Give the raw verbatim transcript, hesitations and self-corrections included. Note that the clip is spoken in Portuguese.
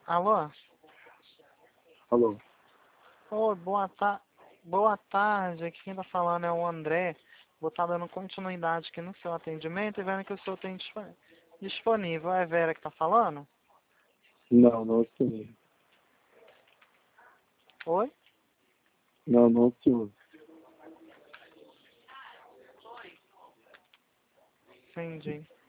Alô? Alô? Oi, boa, ta boa tarde. Aqui quem tá falando é o André. Vou estar dando continuidade aqui no seu atendimento e vendo que o senhor tem disp- disponível. É a Vera que tá falando? Não, não, senhor. Oi? Não, não, senhor. Entendi.